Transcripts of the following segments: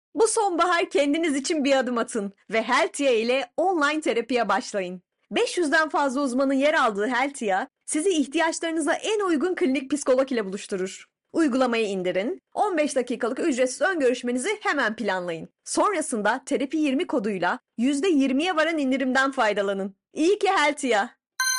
Bu sonbahar kendiniz için bir adım atın ve Heltia ile online terapiye başlayın. 500'den fazla uzmanın yer aldığı Heltia, sizi ihtiyaçlarınıza en uygun klinik psikolog ile buluşturur. Uygulamayı indirin, 15 dakikalık ücretsiz ön görüşmenizi hemen planlayın. Sonrasında terapi 20 koduyla %20'ye varan indirimden faydalanın. İyi ki Heltia.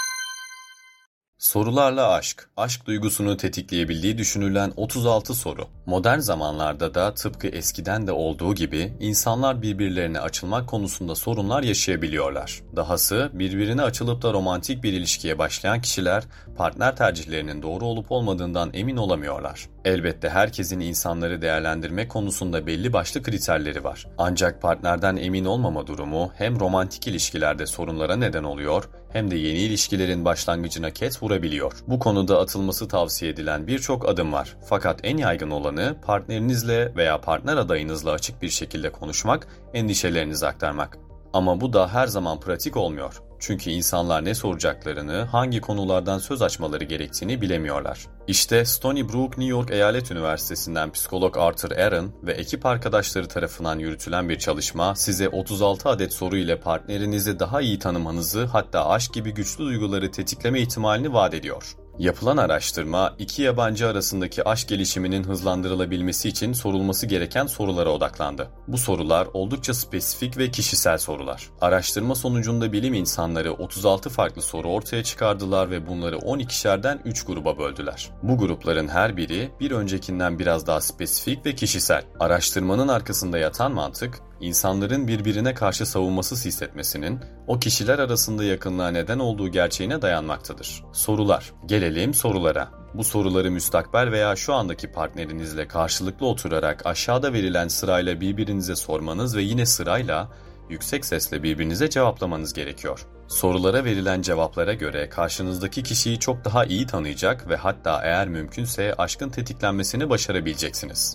Sorularla aşk, aşk duygusunu tetikleyebildiği düşünülen 36 soru. Modern zamanlarda da tıpkı eskiden de olduğu gibi insanlar birbirlerine açılmak konusunda sorunlar yaşayabiliyorlar. Dahası birbirine açılıp da romantik bir ilişkiye başlayan kişiler partner tercihlerinin doğru olup olmadığından emin olamıyorlar. Elbette herkesin insanları değerlendirme konusunda belli başlı kriterleri var. Ancak partnerden emin olmama durumu hem romantik ilişkilerde sorunlara neden oluyor hem de yeni ilişkilerin başlangıcına ket vurabiliyor. Bu konuda atılması tavsiye edilen birçok adım var. Fakat en yaygın olanı partnerinizle veya partner adayınızla açık bir şekilde konuşmak, endişelerinizi aktarmak. Ama bu da her zaman pratik olmuyor. Çünkü insanlar ne soracaklarını, hangi konulardan söz açmaları gerektiğini bilemiyorlar. İşte Stony Brook, New York Eyalet Üniversitesi'nden psikolog Arthur Aron ve ekip arkadaşları tarafından yürütülen bir çalışma size 36 adet soru ile partnerinizi daha iyi tanımanızı, hatta aşk gibi güçlü duyguları tetikleme ihtimalini vaat ediyor. Yapılan araştırma, iki yabancı arasındaki aşk gelişiminin hızlandırılabilmesi için sorulması gereken sorulara odaklandı. Bu sorular oldukça spesifik ve kişisel sorular. Araştırma sonucunda bilim insanları 36 farklı soru ortaya çıkardılar ve bunları 12'şerden 3 gruba böldüler. Bu grupların her biri bir öncekinden biraz daha spesifik ve kişisel. Araştırmanın arkasında yatan mantık, İnsanların birbirine karşı savunmasız hissetmesinin o kişiler arasında yakınlığa neden olduğu gerçeğine dayanmaktadır. Sorular. Gelelim sorulara. Bu soruları müstakbel veya şu andaki partnerinizle karşılıklı oturarak aşağıda verilen sırayla birbirinize sormanız ve yine sırayla yüksek sesle birbirinize cevaplamanız gerekiyor. Sorulara verilen cevaplara göre karşınızdaki kişiyi çok daha iyi tanıyacak ve hatta eğer mümkünse aşkın tetiklenmesini başarabileceksiniz.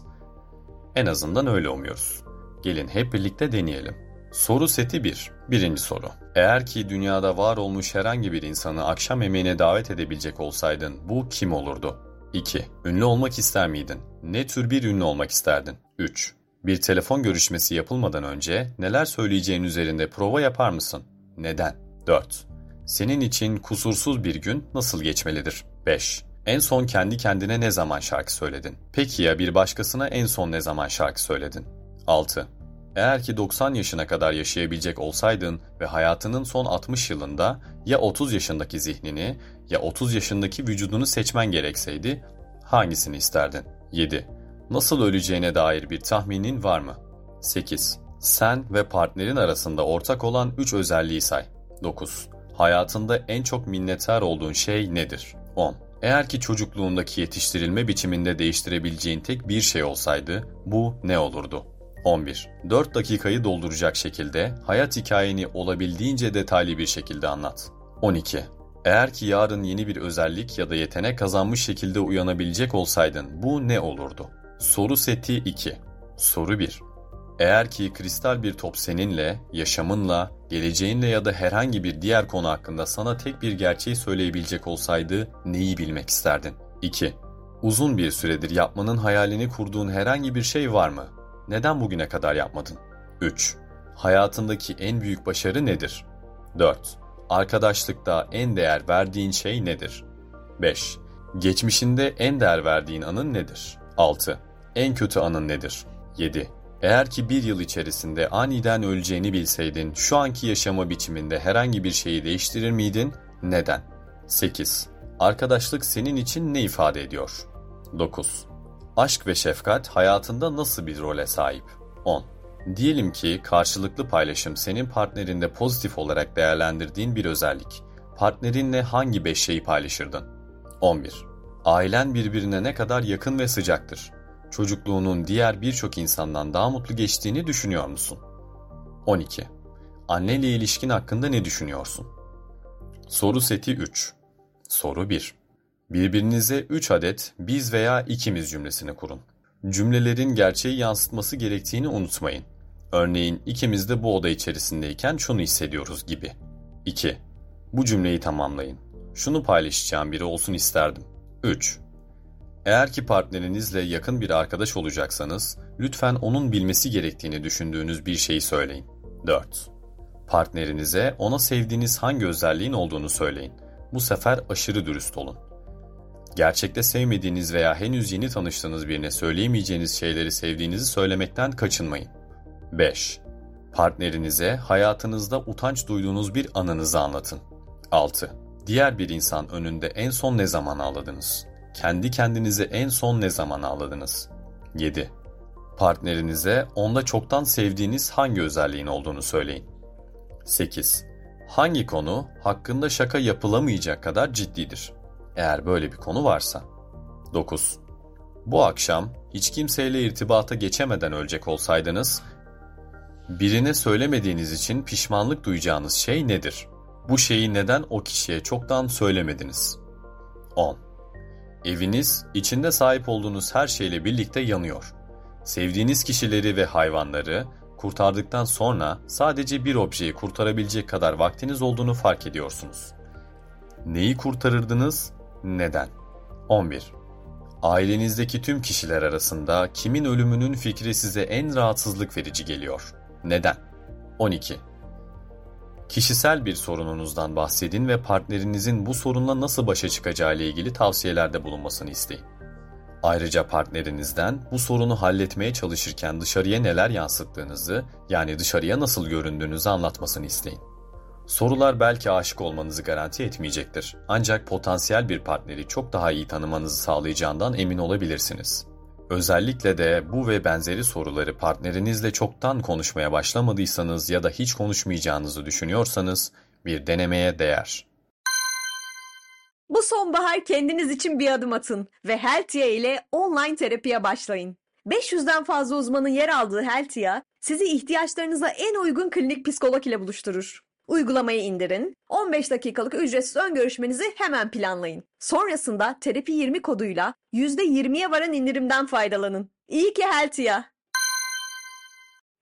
En azından öyle umuyoruz. Gelin hep birlikte deneyelim. Soru seti 1. Birinci soru. Eğer ki dünyada var olmuş herhangi bir insanı akşam yemeğine davet edebilecek olsaydın bu kim olurdu? 2. Ünlü olmak ister miydin? Ne tür bir ünlü olmak isterdin? 3. Bir telefon görüşmesi yapılmadan önce neler söyleyeceğin üzerinde prova yapar mısın? Neden? 4. Senin için kusursuz bir gün nasıl geçmelidir? 5. En son kendi kendine ne zaman şarkı söyledin? Peki ya bir başkasına en son ne zaman şarkı söyledin? 6. Eğer ki 90 yaşına kadar yaşayabilecek olsaydın ve hayatının son 60 yılında ya 30 yaşındaki zihnini ya 30 yaşındaki vücudunu seçmen gerekseydi hangisini isterdin? 7. Nasıl öleceğine dair bir tahminin var mı? 8. Sen ve partnerin arasında ortak olan 3 özelliği say. 9. Hayatında en çok minnettar olduğun şey nedir? 10. Eğer ki çocukluğundaki yetiştirilme biçiminde değiştirebileceğin tek bir şey olsaydı bu ne olurdu? 11. 4 dakikayı dolduracak şekilde hayat hikayeni olabildiğince detaylı bir şekilde anlat. 12. Eğer ki yarın yeni bir özellik ya da yetenek kazanmış şekilde uyanabilecek olsaydın bu ne olurdu? Soru seti 2. Soru 1. Eğer ki kristal bir top seninle, yaşamınla, geleceğinle ya da herhangi bir diğer konu hakkında sana tek bir gerçeği söyleyebilecek olsaydı neyi bilmek isterdin? 2. Uzun bir süredir yapmanın hayalini kurduğun herhangi bir şey var mı? Neden bugüne kadar yapmadın? 3. Hayatındaki en büyük başarı nedir? 4. Arkadaşlıkta en değer verdiğin şey nedir? 5. Geçmişinde en değer verdiğin anın nedir? 6. En kötü anın nedir? 7. Eğer ki bir yıl içerisinde aniden öleceğini bilseydin, şu anki yaşama biçiminde herhangi bir şeyi değiştirir miydin? Neden? 8. Arkadaşlık senin için ne ifade ediyor? 9. Aşk ve şefkat hayatında nasıl bir role sahip? 10. Diyelim ki karşılıklı paylaşım senin partnerinde pozitif olarak değerlendirdiğin bir özellik. Partnerinle hangi 5 şeyi paylaşırdın? 11. Ailen birbirine ne kadar yakın ve sıcaktır? Çocukluğunun diğer birçok insandan daha mutlu geçtiğini düşünüyor musun? 12. Anneyle ilişkin hakkında ne düşünüyorsun? Soru seti 3. Soru 1. Birbirinize 3 adet biz veya ikimiz cümlesini kurun. Cümlelerin gerçeği yansıtması gerektiğini unutmayın. Örneğin ikimiz de bu oda içerisindeyken şunu hissediyoruz gibi. 2. Bu cümleyi tamamlayın. Şunu paylaşacağım biri olsun isterdim. 3. Eğer ki partnerinizle yakın bir arkadaş olacaksanız, lütfen onun bilmesi gerektiğini düşündüğünüz bir şeyi söyleyin. 4. Partnerinize ona sevdiğiniz hangi özelliğin olduğunu söyleyin. Bu sefer aşırı dürüst olun. Gerçekte sevmediğiniz veya henüz yeni tanıştığınız birine söyleyemeyeceğiniz şeyleri sevdiğinizi söylemekten kaçınmayın. 5. Partnerinize hayatınızda utanç duyduğunuz bir anınızı anlatın. 6. Diğer bir insan önünde en son ne zaman ağladınız? Kendi kendinize en son ne zaman ağladınız? 7. Partnerinize onda çoktan sevdiğiniz hangi özelliğin olduğunu söyleyin. 8. Hangi konu hakkında şaka yapılamayacak kadar ciddidir? Eğer böyle bir konu varsa. 9. Bu akşam hiç kimseyle irtibata geçemeden ölecek olsaydınız, birine söylemediğiniz için pişmanlık duyacağınız şey nedir? Bu şeyi neden o kişiye çoktan söylemediniz? 10. Eviniz, içinde sahip olduğunuz her şeyle birlikte yanıyor. Sevdiğiniz kişileri ve hayvanları kurtardıktan sonra sadece bir objeyi kurtarabilecek kadar vaktiniz olduğunu fark ediyorsunuz. Neyi kurtarırdınız? Neden? 11. Ailenizdeki tüm kişiler arasında kimin ölümünün fikri size en rahatsızlık verici geliyor? Neden? 12. Kişisel bir sorununuzdan bahsedin ve partnerinizin bu sorunla nasıl başa çıkacağı ile ilgili tavsiyelerde bulunmasını isteyin. Ayrıca partnerinizden bu sorunu halletmeye çalışırken dışarıya neler yansıttığınızı, yani dışarıya nasıl göründüğünüzü anlatmasını isteyin. Sorular belki aşık olmanızı garanti etmeyecektir. Ancak potansiyel bir partneri çok daha iyi tanımanızı sağlayacağından emin olabilirsiniz. Özellikle de bu ve benzeri soruları partnerinizle çoktan konuşmaya başlamadıysanız ya da hiç konuşmayacağınızı düşünüyorsanız bir denemeye değer. Bu sonbahar kendiniz için bir adım atın ve Heltia ile online terapiye başlayın. 500'den fazla uzmanın yer aldığı Heltia, sizi ihtiyaçlarınıza en uygun klinik psikolog ile buluşturur. Uygulamayı indirin, 15 dakikalık ücretsiz ön görüşmenizi hemen planlayın. Sonrasında Terapi 20 koduyla %20'ye varan indirimden faydalanın. İyi ki Heltia!